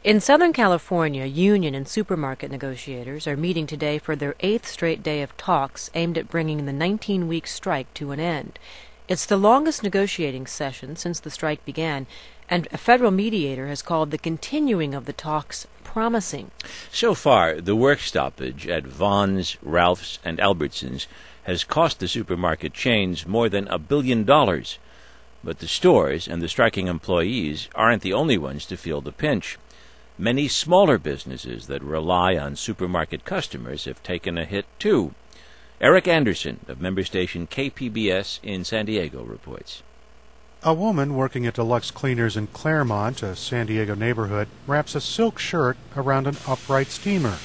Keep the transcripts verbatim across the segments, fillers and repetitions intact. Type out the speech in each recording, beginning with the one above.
In Southern California, union and supermarket negotiators are meeting today for their eighth straight day of talks aimed at bringing the nineteen-week strike to an end. It's the longest negotiating session since the strike began, and a federal mediator has called the continuing of the talks promising. So far, the work stoppage at Vons, Ralph's, and Albertsons has cost the supermarket chains more than a billion dollars. But the stores and the striking employees aren't the only ones to feel the pinch. Many smaller businesses that rely on supermarket customers have taken a hit, too. Eric Anderson of member station K P B S in San Diego reports. A woman working at Deluxe Cleaners in Claremont, a San Diego neighborhood, wraps a silk shirt around an upright steamer.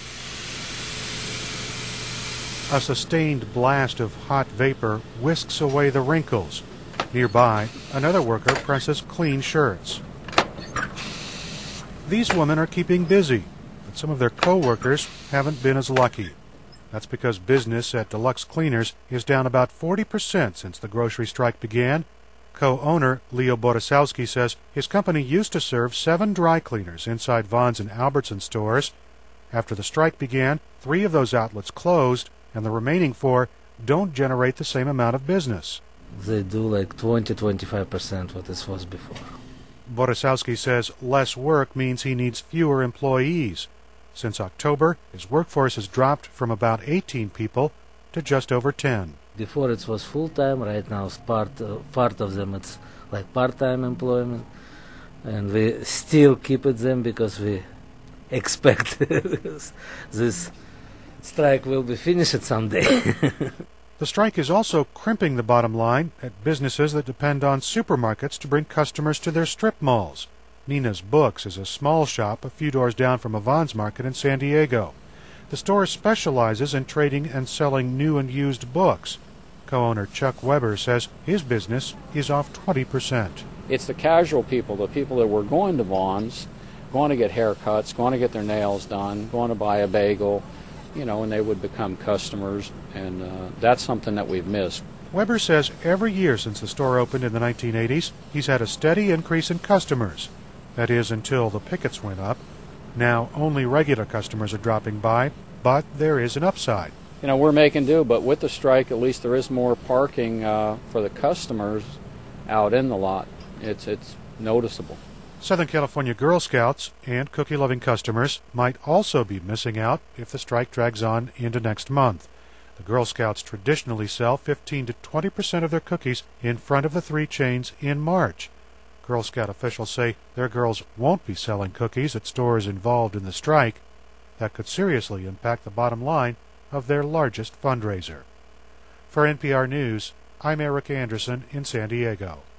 A sustained blast of hot vapor whisks away the wrinkles. Nearby, another worker presses clean shirts. These women are keeping busy, but some of their co-workers haven't been as lucky. That's because business at Deluxe Cleaners is down about forty percent since the grocery strike began. Co-owner Leo Borysowski says his company used to serve seven dry cleaners inside Vons and Albertson stores. After the strike began, three of those outlets closed, and the remaining four don't generate the same amount of business. They do like twenty to twenty-five percent what this was before. Borysowski says less work means he needs fewer employees. Since October, his workforce has dropped from about eighteen people to just over ten. Before it was full-time, right now it's part, uh, part of them it's like part-time employment. And we still keep it them because we expect this strike will be finished someday. The strike is also crimping the bottom line at businesses that depend on supermarkets to bring customers to their strip malls. Nina's Books is a small shop a few doors down from a Vons market in San Diego. The store specializes in trading and selling new and used books. Co-owner Chuck Weber says his business is off twenty percent. It's the casual people, the people that were going to Vons, going to get haircuts, going to get their nails done, going to buy a bagel, you know, and they would become customers, and uh, that's something that we've missed. Weber says every year since the store opened in the nineteen eighties, he's had a steady increase in customers. That is, until the pickets went up. Now only regular customers are dropping by, but there is an upside. You know, we're making do, but with the strike, at least there is more parking uh, for the customers out in the lot. It's, it's noticeable. Southern California Girl Scouts and cookie-loving customers might also be missing out if the strike drags on into next month. The Girl Scouts traditionally sell fifteen to twenty percent of their cookies in front of the three chains in March. Girl Scout officials say their girls won't be selling cookies at stores involved in the strike. That could seriously impact the bottom line of their largest fundraiser. For N P R News, I'm Eric Anderson in San Diego.